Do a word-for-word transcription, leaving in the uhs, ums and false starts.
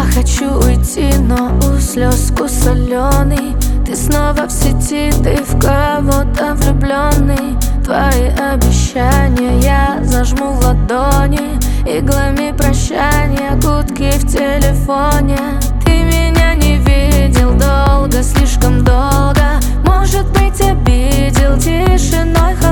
хочу уйти, но у слез вкус соленый. Ты снова в сети, ты в кого-то влюбленный. Твои обещания я зажму в ладони, иглами прощания, гудки в телефоне. Ты меня не видел долго, слишком долго. Может быть, обидел тишиной.